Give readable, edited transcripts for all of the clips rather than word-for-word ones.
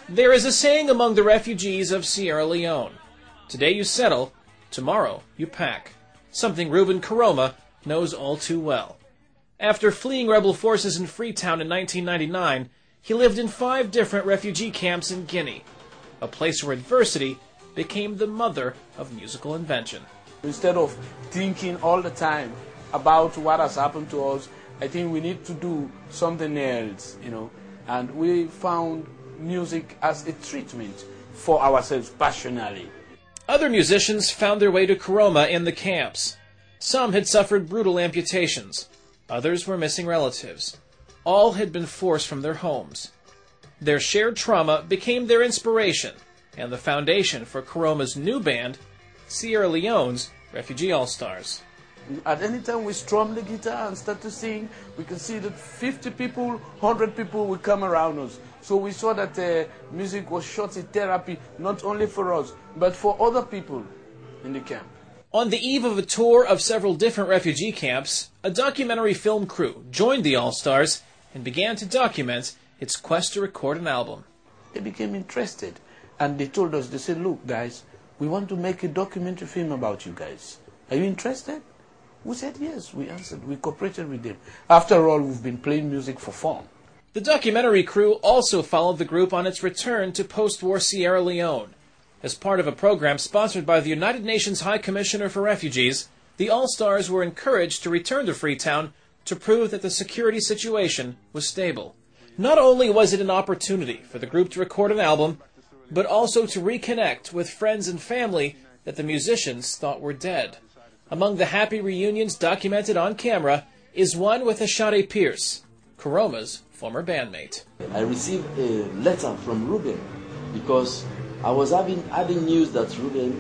There is a saying among the refugees of Sierra Leone: today you settle, tomorrow you pack. Something Ruben Karoma knows all too well. After fleeing rebel forces in Freetown in 1999, he lived in 5 different refugee camps in Guinea, a place where adversity became the mother of musical invention. Instead of thinking all the time about what has happened to us, I think we need to do something else, and we found music as a treatment for ourselves passionately. Other musicians found their way to Karoma in the camps. Some had suffered brutal amputations. Others were missing relatives. All had been forced from their homes. Their shared trauma became their inspiration and the foundation for Karoma's new band, Sierra Leone's Refugee All-Stars. At any time we strum the guitar and start to sing, we can see that 50 people, 100 people will come around us. So we saw that music was short therapy, not only for us, but for other people in the camp. On the eve of a tour of several different refugee camps, a documentary film crew joined the All-Stars and began to document its quest to record an album. They became interested, and they told us, they said, look guys, we want to make a documentary film about you guys. Are you interested? We said yes, we answered. We cooperated with them. After all, we've been playing music for fun. The documentary crew also followed the group on its return to post-war Sierra Leone. As part of a program sponsored by the United Nations High Commissioner for Refugees, the All-Stars were encouraged to return to Freetown to prove that the security situation was stable. Not only was it an opportunity for the group to record an album, but also to reconnect with friends and family that the musicians thought were dead. Among the happy reunions documented on camera is one with Ashade Pierce, Karoma's former bandmate. I received a letter from Ruben because I was having news that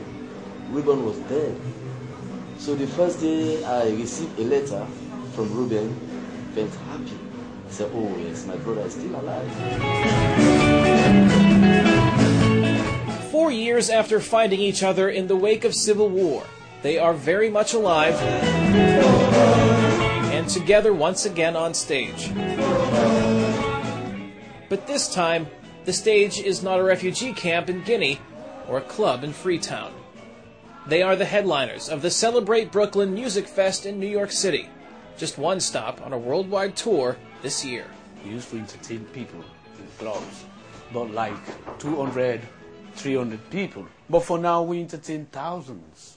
Ruben was dead. So the first day I received a letter from Ruben, I felt happy. I said, oh yes, my brother is still alive. 4 years after finding each other in the wake of civil war, they are very much alive and together once again on stage. But this time, the stage is not a refugee camp in Guinea or a club in Freetown. They are the headliners of the Celebrate Brooklyn Music Fest in New York City, just one stop on a worldwide tour this year. We used to entertain people in clubs, not like 200, 300 people. But for now, we entertain thousands.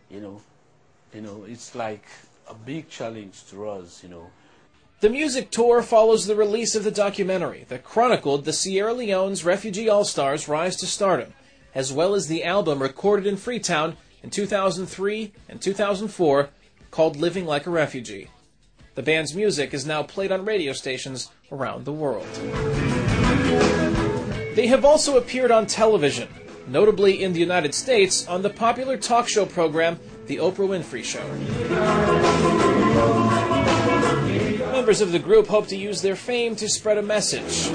It's like a big challenge to us, The music tour follows the release of the documentary that chronicled the Sierra Leone's Refugee All-Stars' rise to stardom, as well as the album recorded in Freetown in 2003 and 2004 called Living Like a Refugee. The band's music is now played on radio stations around the world. They have also appeared on television, notably in the United States on the popular talk show program The Oprah Winfrey Show. Members of the group hope to use their fame to spread a message.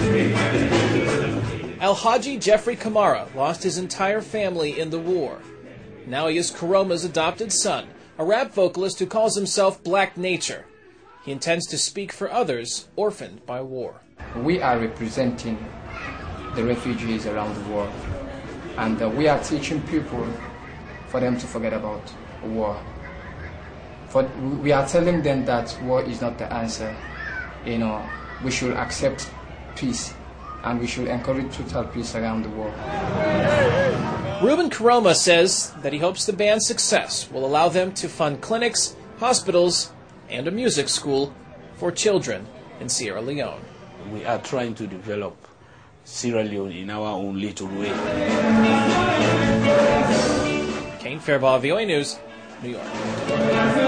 Alhaji Jeffrey Kamara lost his entire family in the war. Now he is Karoma's adopted son, a rap vocalist who calls himself Black Nature. He intends to speak for others orphaned by war. We are representing the refugees around the world, and we are teaching people for them to forget about war. We are telling them that war is not the answer. We should accept peace, and we should encourage total peace around the world. Ruben Karoma says that he hopes the band's success will allow them to fund clinics, hospitals, and a music school for children in Sierra Leone. We are trying to develop Sierra Leone in our own little way. Kane Fairbaugh, VOA News, New York.